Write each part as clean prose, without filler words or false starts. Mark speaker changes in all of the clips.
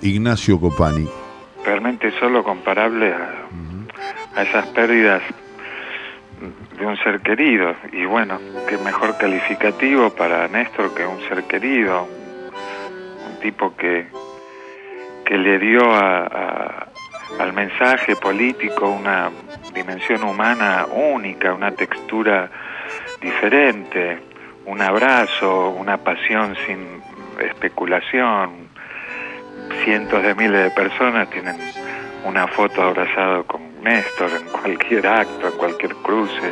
Speaker 1: Ignacio Copani.
Speaker 2: Realmente solo comparable a esas pérdidas de un ser querido. Y bueno, qué mejor calificativo para Néstor que un ser querido, un tipo que le dio al mensaje político una dimensión humana única, una textura diferente, un abrazo, una pasión sin especulación. Cientos de miles de personas tienen una foto abrazado con Néstor en cualquier acto, en cualquier cruce.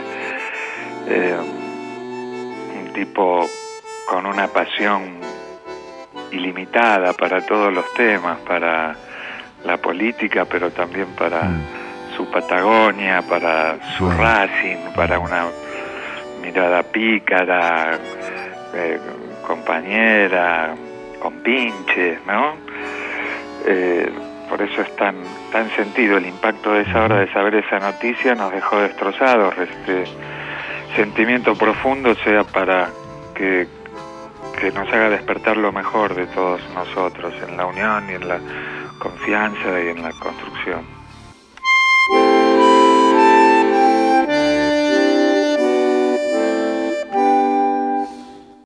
Speaker 2: Un tipo con una pasión ilimitada para todos los temas, para la política, pero también para su Patagonia, para su Racing, para una mirada pícara, compañera, con pinches, ¿no? Por eso es tan sentido el impacto de esa hora de saber esa noticia. Nos dejó destrozados. Este sentimiento profundo sea para que nos haga despertar lo mejor de todos nosotros en la unión y en la confianza y en la construcción.